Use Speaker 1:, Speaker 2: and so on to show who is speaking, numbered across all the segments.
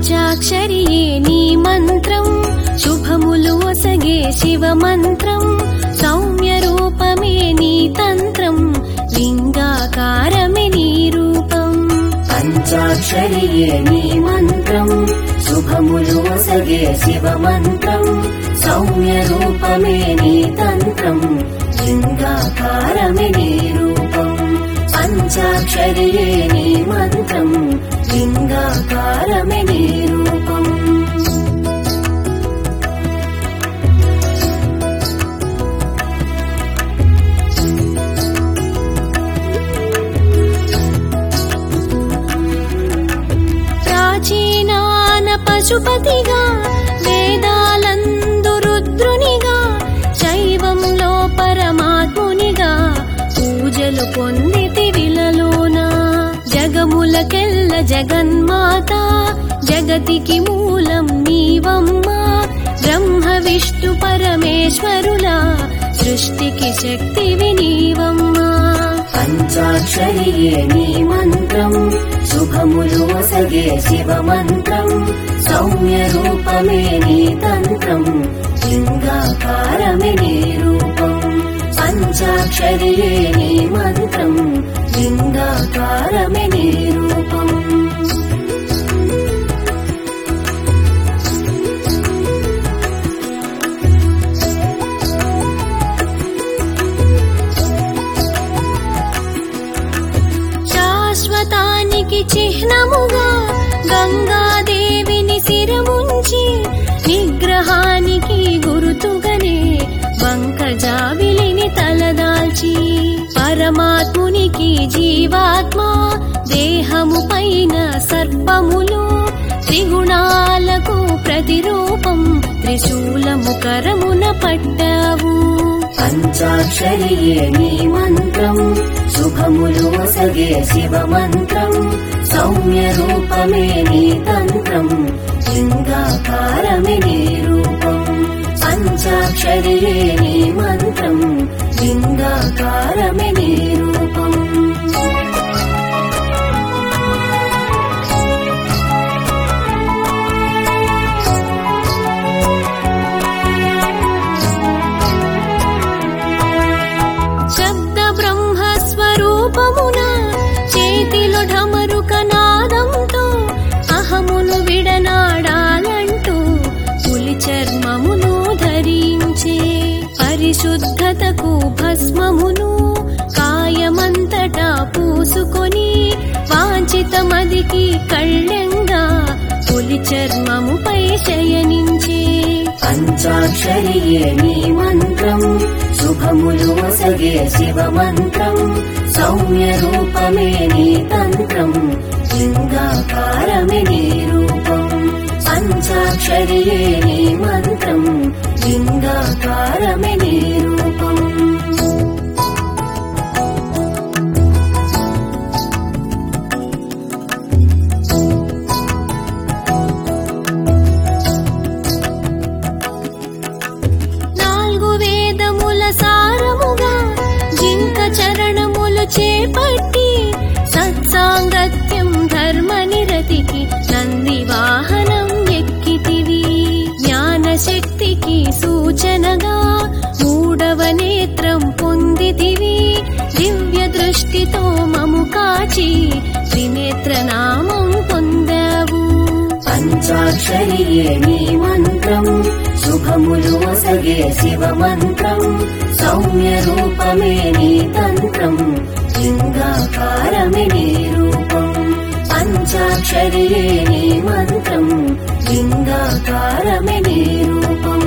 Speaker 1: పంచాక్షరియే నీ మంత్రం శుభములు ఒసగే శివ మంత్రం సౌమ్య రూపమే నీ తంత్రం లింగాకారమే నీ రూపం
Speaker 2: పంచాక్షరియే నీ మంత్రం శుభములు ఒసగే శివ మంత్రం సౌమ్య రూపమే నీ తంత్రం లింగాకారమే నీ రూపం పంచాక్షరియే నీ మంత్రం లింగాకారమే నీ రూపం
Speaker 1: ప్రాచీనాన పశుపతిగా వేదాలందు రుద్రునిగా శైవంలో పరమాత్మునిగా పూజలు పొందితి విలలోన జగములకెల్ల జగన్మాత జగతికి మూలం నీవమ్మా బ్రహ్మ విష్ణు పరమేశ్వరుల సృష్టికి శక్తివి నీవమ్మా
Speaker 2: పంచాక్షరియే నీ మంత్రం శుభములు ఒసగే శివ మంత్రం సౌమ్య రూపమే నీ తంత్రం లింగాకారమే నీ రూపం పంచాక్షరియే నీ మంత్రం లింగాకారమే నీ రూపం
Speaker 1: శాశ్వతానికి చిహ్నముగా గంగాదేవిని శిరముంచి నిగ్రహానికి గురుతుగనే వంకజావిలిని తలదాల్చి పరమాత్మునికి జీవాత్మ దేహము పైన సర్పములు త్రిగుణాలకు ప్రతిరూపం త్రిశూలము కరమున పట్టావు
Speaker 2: పంచాక్షరియే నీ మంత్రం శుభములు ఒసగే శివ మంత్రం సౌమ్య రూపమే నీ తంత్రం లింగాకారమే నీ రూపం పంచాక్షరియే నీ మంత్రం లింగాకారమే నీ రూపం
Speaker 1: శబ్ద బ్రహ్మస్వరూపమున చేతిలో ఢమరుక నాదంతో అహమును విడనాడాలంటూ పులి చర్మమును ధరించే పరిశుద్ధతకు భస్మమును కాయమంతటా పూసుకొని వాంఛితమదికి కళ్ళెంగా పులి చర్మముపై శయనించే
Speaker 2: పంచాక్షరియే నీ మంత్రం శుభములు ఒసగే శివ మంత్రం సౌమ్య రూపమే నీ తంత్రం లింగాకారమే నీ రూపం పంచాక్షరియే నీ మంత్రం లింగాకారమే నీ రూపం
Speaker 1: నాలుగు వేదముల సారముగా జింక చరణములు చేపట్టి సత్సాంగత్యం ధర్మ నిరతికి నంది వాహనం ఎక్కితివి జ్ఞానశక్తికి సూచనగా మూడవ నేత్రం పొందితివి దివ్య దృష్టితో మము కాచి త్రినేత్ర నామం పొందావు
Speaker 2: పంచాక్షరియే నీ మంత్రం శుభములు ఒసగే శివ మంత్రం సౌమ్య రూపమే నీ తంత్రం లింగాకారమే నీ రూపం పంచాక్షరియే నీ మంత్రం లింగాకారమే నీ రూపం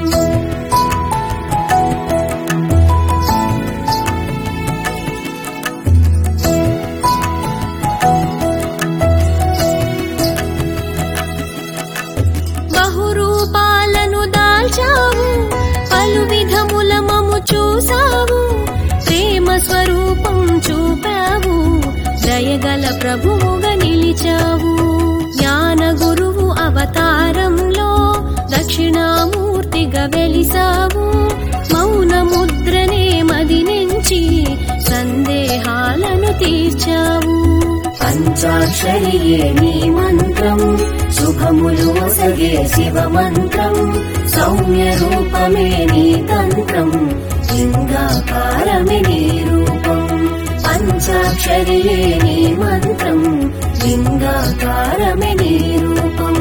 Speaker 1: బహురూపాలను దాల్చావు పలు విధముల మము చూసావు ప్రేమ స్వరూపం చూపావు దయగల ప్రభువుగా నిలిచావు జ్ఞాన గురువు అవతారంలో దక్షిణామూర్తిగా వెలిసావు మౌన ముద్రనే మది నుంచి సందేహాలను తీర్చావు
Speaker 2: పంచాక్షరియే నీ మంత్రం శుభములు ఒసగే శివ మంత్రం సౌమ్య రూపమే నీ తంత్రం లింగాకారమే నీ రూపం పంచాక్షరియే నీ మంత్రం లింగాకారమే నీ రూపం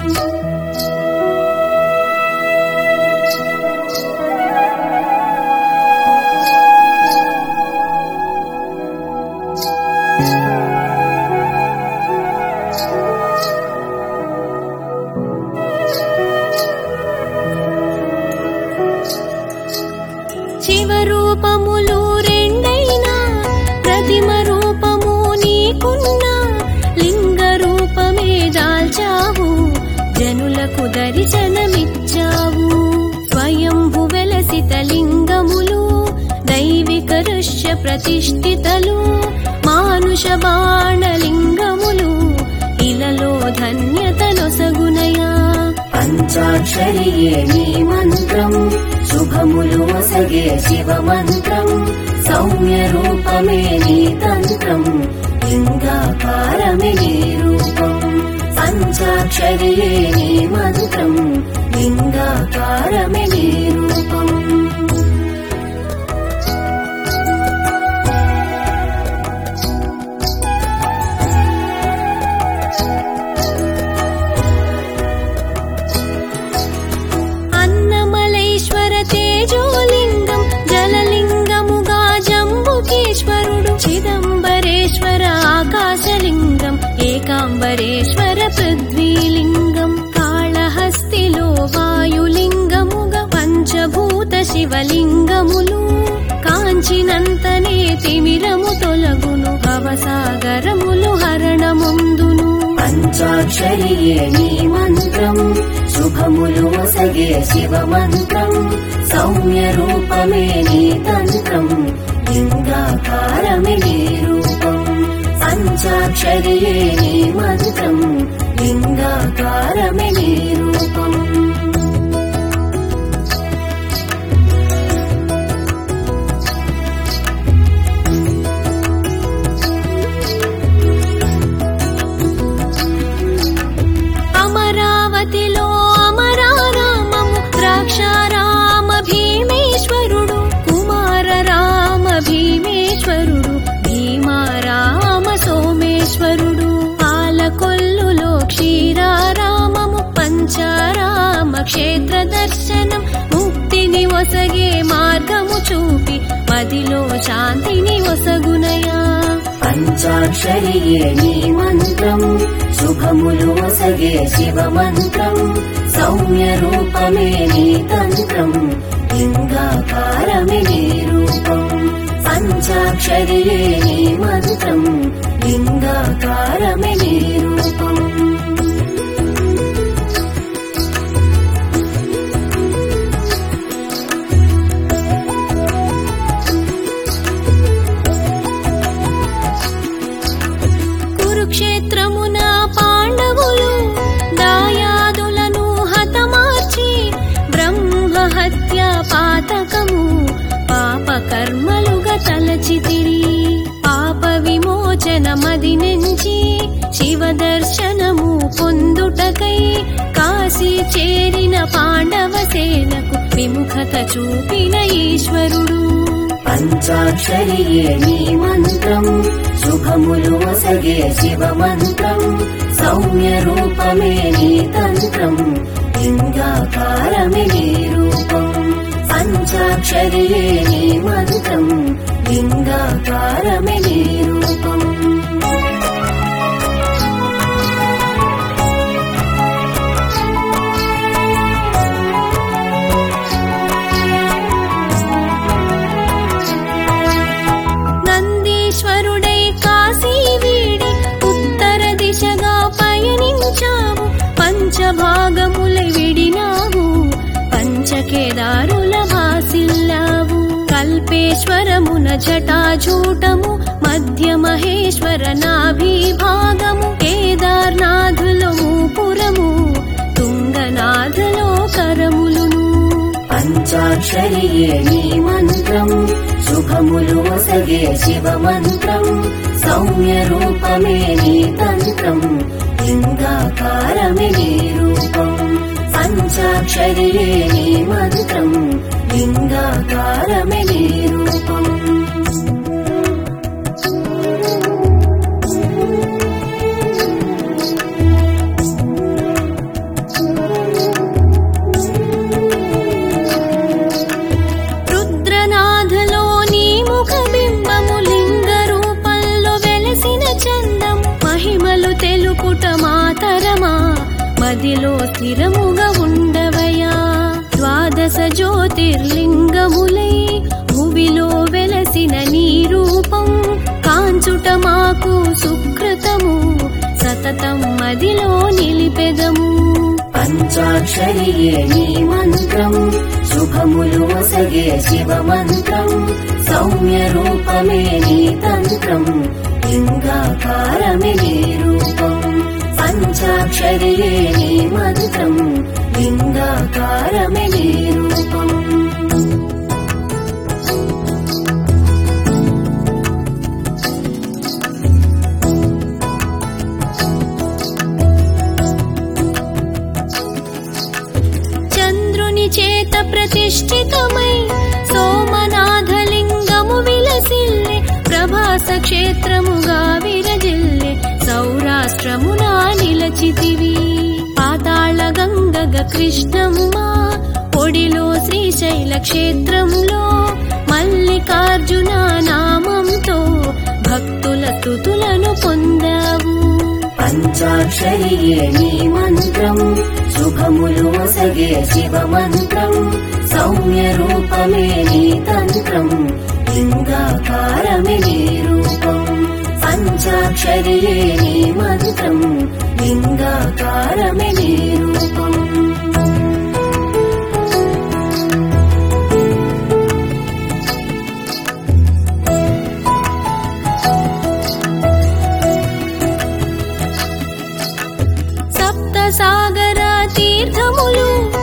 Speaker 1: శివరూపములు రెండైనా ప్రతిమ రూపము నీకున్నా లింగ రూపమే దాల్చావు జనులకు దర్శనమిచ్చావు స్వయంభు వెలసిత లింగములు దైవిక ఋష్య ప్రతిష్ఠితలు మానుష బాణలింగములు ఇలలో ధన్యతనొసగునయా
Speaker 2: పంచాక్షరియే నీ మంత్రం శుభములు ఒసగే శివ మంత్రం సౌమ్య రూపమే నీ తంత్రం లింగాకారమే నీ రూపం పంచాక్షరియే నీ మంత్రం లింగాకారమే నీ రూపం
Speaker 1: తేజోలింగం జలలింగముగా జంబుకేశ్వరుడు చిదంబరేశ్వర ఆకాశలింగం ఏకాంబరేశ్వర పృథ్వీలింగం కాళహస్తిలో వాయులింగముగా పంచభూత శివలింగములు కాంచినంతనే తిమిరము తొలగును భవసాగరములు హరణముందును
Speaker 2: పంచాక్షరియే నీ మంత్రం శుభములు ఒసగే శివ మంత్రం సౌమ్య రూపమే నీ తంత్రం లింగాకారమే నీ రూపం పంచాక్షరియే నీ మంత్రం లింగాకారమే నీ రూపం
Speaker 1: అమరావతిలో అమరారామము ద్రాక్షారామ భీమేశ్వరుడు కుమార రామ భీమేశ్వరుడు భీమారామ సోమేశ్వరుడు పాలకొల్లులో క్షీరారామము పంచారామ క్షేత్ర దర్శనం ముక్తిని ఒసగే మార్గము చూపి మదిలో శాంతిని ఒసగునయా
Speaker 2: పంచాక్షరియే నీ మంత్రం శుభములు ఒసగే శివ మంత్రం సౌమ్య రూపమే నీ తంత్రం లింగాకారమే నీ రూపం పంచాక్షరియే నీ మంత్రం లింగాకారమే నీ రూపం
Speaker 1: కురుక్షేత్రమున పాండవులు దాయాదులను హతమార్చి బ్రహ్మహత్య పాతకము పాపకర్మలుగా తలచితిరి పాప విమోచన మది నుంచి శివ దర్శనము పొందుటకై కాశీ చేరిన పాండవ సేనకు విముఖత చూపిన ఈశ్వరుడు
Speaker 2: పంచాక్షరియే నీ మంత్రం శుభములు ఒసగే శివ మంత్రం సౌమ్య రూపమే నీ తంత్రం లింగాకారమే నీ రూపం పంచాక్షరియే నీ మంత్రం లింగాకారమే నీ రూపం
Speaker 1: నందీశ్వరుడై కాశీ వీడి ఉత్తర దిశగా పయనించావు పంచభాగములై విడినావు పంచకేదారుల వాసిల్లావు కల్పేశ్వరమున జటాజూటము మధ్య మహేశ్వర నాభిభాగము కేదార్నాథులో మూపురము తుంగనాథలో కరములును
Speaker 2: పంచాక్షరియే నీ మంత్రం శుభము శుభములు ఒసగే శివ మంత్రం సౌమ్య రూపమే నీ తంత్రం లింగాకారమే నీ రూపం పంచాక్షరియే నీ మంత్రం లింగాకారమే నీ రూపం
Speaker 1: మదిలో స్థిరముగా ఉండవయా ద్వాదశ జ్యోతిర్లింగములై భువిలో వెలసిన నీ రూపం కాంచుట మాకు సుకృతము సతతం మదిలో నిలిపెదము
Speaker 2: పంచాక్షరియే నీ మంత్రం శుభములు ఒసగే శివ మంత్రం సౌమ్య రూపమే నీ తంత్రం లింగాకారమే నీ రూపం పంచాక్షరియే నీ మంత్రం లింగాకారమే నీ రూపం
Speaker 1: చంద్రుని చేత ప్రతిష్ఠితమై సోమనాథలింగము విలసిల్లే ప్రభాస క్షేత్రముగా విరజిల్లే సౌరాష్ట్రమునా నిలచితివి పాతాళ గంగగ కృష్ణమ్మ పొడిలో శ్రీశైల క్షేత్రంలో మల్లికార్జున నామంతో భక్తుల స్తుతులను పొందావు
Speaker 2: పంచాక్షరియే నీ మంత్రం శుభములు ఒసగే శివ మంత్రం సౌమ్య రూపమే నీ తంత్రం లింగాకారమే నీ రూపం పంచాక్షరియే నీ మంత్రం లింగాకారమే నీ రూపం
Speaker 1: సప్త సాగర తీర్థములు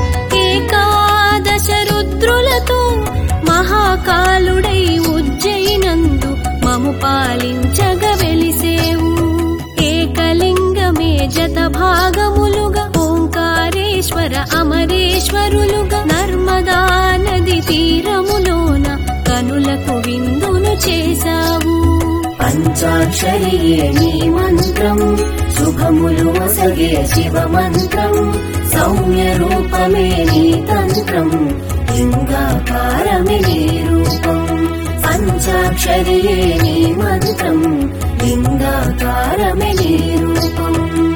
Speaker 1: ఏకాదశ రుద్రులతో మహాకాలుడై ఉజ్జయినందు మము పాలించగ వెలిసేవు ఏకలింగమే జత భాగములుగా ఓంకారేశ్వర అమరేశ్వరులుగా నర్మదా నది తీరములోన కనులకు విందును చేశావు
Speaker 2: పంచాక్షరియే నీ మంత్రం శుభములు ఒసగే శివ మంత్రం సౌమ్య రూపమే నీ తంత్రం లింగాకారమే నీ రూపం పంచాక్షరియే నీ మంత్రం లింగాకారమే నీ రూపం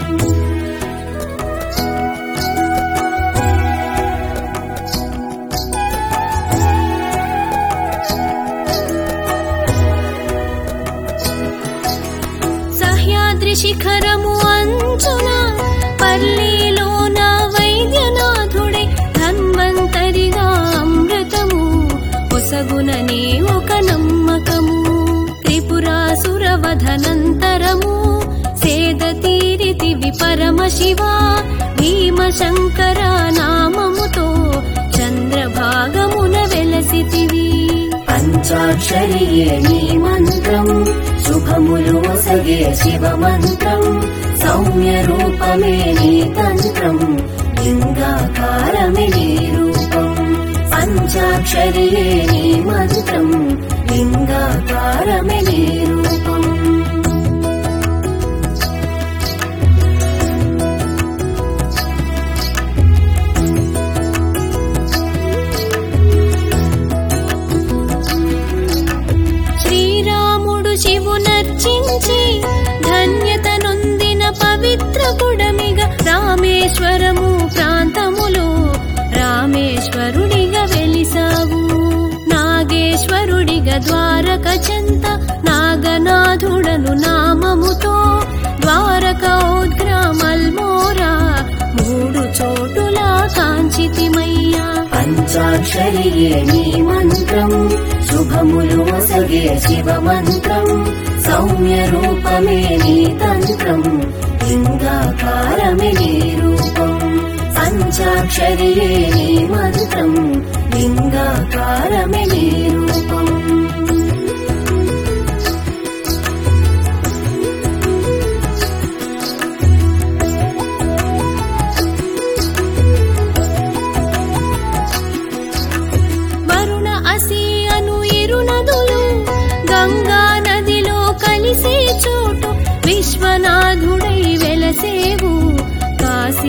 Speaker 1: సహ్యాద్రి శిఖరము అంచున పల్లీలోన వైద్యనాథుడే ధన్వంతరిగా అమృతము ఒసగుననే ఒక నమ్మకము త్రిపురాసురవధనంతరము సేద తీరితివి పరమశివ భీమశంకర నామముతో చంద్రభాగమున వెలసితివి
Speaker 2: పంచాక్షరియే నీ మంత్రం శుభములు ఒసగే శివ మంత్రం సౌమ్య రూపమే నీ తంత్రం లింగాకారమే నీ రూపం పంచాక్షరియే నీ మంత్రం లింగాకారమే నీ రూపం
Speaker 1: శ్రీరాముడు శివునర్చించి ధన్యత నొందిన పవిత్ర పుడమిగా రామేశ్వరము ప్రాంతములో రామేశ్వరుడిగా వెలిసావు నాగేశ్వరుడిగా ద్వారక చెంత నాగనాథుడను నామముతో ద్వారకోద్గ్రామల్మోరా మూడు చోటులా కాంచితిమయ్యా
Speaker 2: పంచాక్షరియే నీ మంత్రం శుభములు ఒసగే శివ మంత్రం సౌమ్య రూపమే నీ తంత్రం లింగాకారమే నీ రూపం పంచాక్షరియే నీ మంత్రం లింగాకారమే నీ రూపం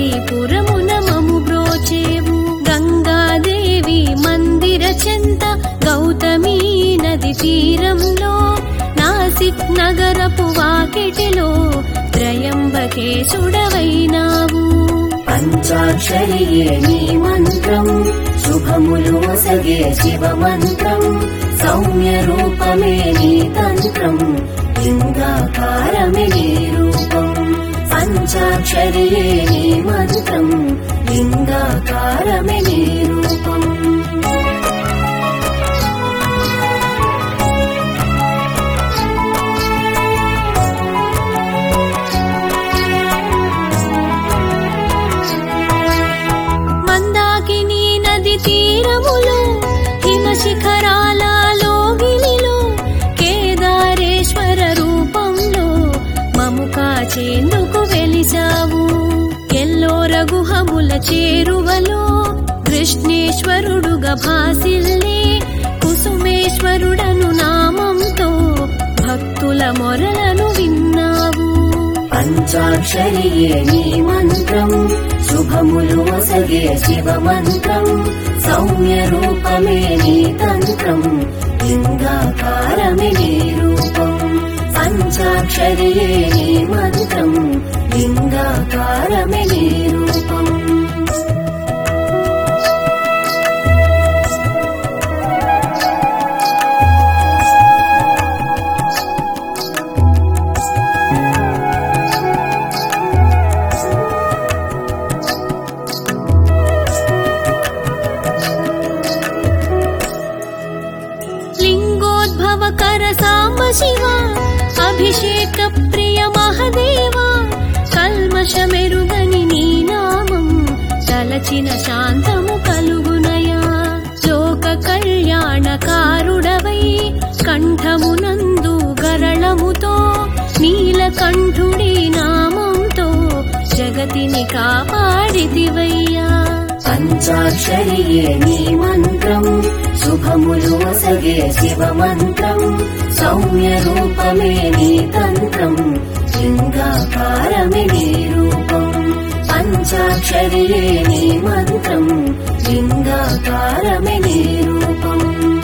Speaker 1: కాశీపురమున మము బ్రోచేవు గంగాదేవి మందిర చెంత గౌతమీ నది తీరంలో నాసిక్ నగరపు వాకిటిలో త్రయంబకేశుడవైనావు
Speaker 2: పంచాక్షరియే నీ మంత్రం శుభములు ఒసగే శివ మంత్రం సౌమ్య రూపమే నీ తంత్రం లింగాకారమే నీ రూపం పంచాక్షరియే నీ మంత్రం లింగాకారమే నీ రూపం
Speaker 1: మందాకిని నది తీరములో హిమశిఖరాల లోగిలిలో కేదారేశ్వర రూపంలో మము కాచేందుకు వెలిసావు ఎల్లోర గుహముల చేరువలో కృష్ణేశ్వరుడుగా భాసిల్లే కుసుమేశ్వరుడను నామంతో భక్తుల మొరలను విన్నావు
Speaker 2: పంచాక్షరియే నీ మంత్రం శుభములు ఒసగే శివ మంత్రం సౌమ్య రూపమే నీ తంత్రం లింగాకారమే నీ రూపం పంచాక్షరియే నీ మంత్రం లింగాకారమే నీ రూపం
Speaker 1: లింగోద్భవకర సాంబ శివ అభిషేక ప్రియ మహదేవా కల్మషమెరుగని నీ నామం తలచిన శాంతము కలుగునయా లోక కళ్యాణకారుడవై కంఠమునందు గరళముతో నీలకంఠుడి నామంతో జగతిని కాపాడితివయ్యా
Speaker 2: పంచాక్షరియే నీ మంత్రం శుభములు ఒసగే శివ మంత్రం సౌమ్య రూపమే నీ తంత్రం లింగాకారమే నీ రూపం పంచాక్షరియే నీ మంత్రం లింగాకారమే నీ రూపం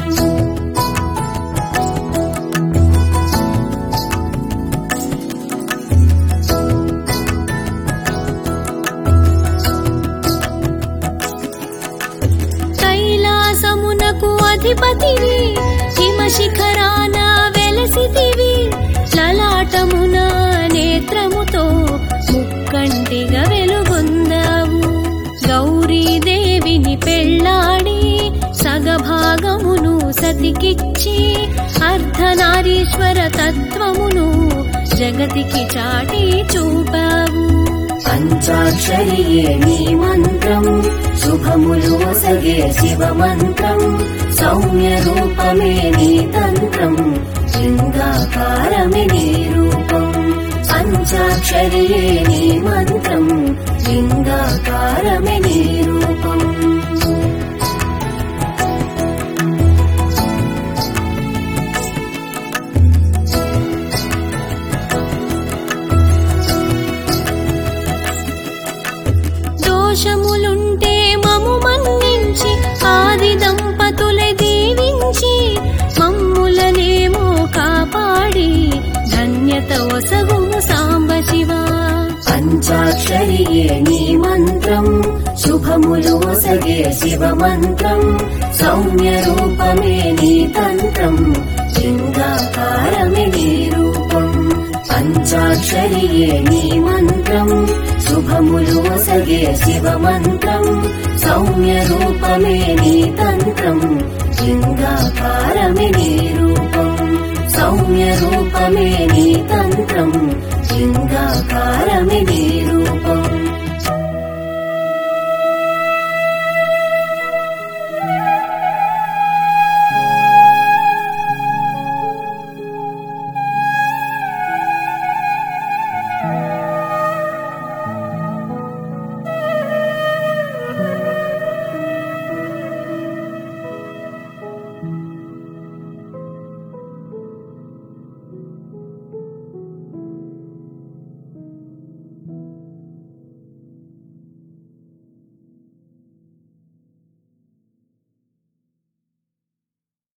Speaker 1: కైలాసమునకు అధిపతివి హిమశిఖరాన వెలసితివి లలాటమున నేత్రముతో ముక్కంటిగా వెలుగొందావు గౌరీదేవిని పెళ్ళాడి సగభాగమును సతికిచ్చి అర్ధనారీశ్వర తత్వమును జగతికి చాటి చూపావు
Speaker 2: పంచాక్షరియే నీ మంత్రం శుభములు ఒసగే శివ మంత్రం సౌమ్య రూపమే నీ తంత్రం లింగాకారమే నీ రూపం పంచాక్షరియే నీ మంత్రం లింగాకారమే నీ రూపం
Speaker 1: దోషములుంటే మము మన్నించి ఆది దంపతులే దీవించి మమ్ములనేమో కాపాడి ధన్యత ఒసగుము సాంబ శివ
Speaker 2: పంచాక్షరియే నీ మంత్రం శుభములు ఒసగే శివ మంత్రం సౌమ్య రూపమే నీ తంత్రం లింగాకారమే నీ రూపం పంచాక్షరియే నీ మంత్రం శుభములు ఒసగే శివ మంత్రం సౌమ్య రూపమే నీ తంత్రం లింగాకారమే నీ రూపం సౌమ్య రూపమే నీ తంత్రం లింగాకారమే నీ రూపం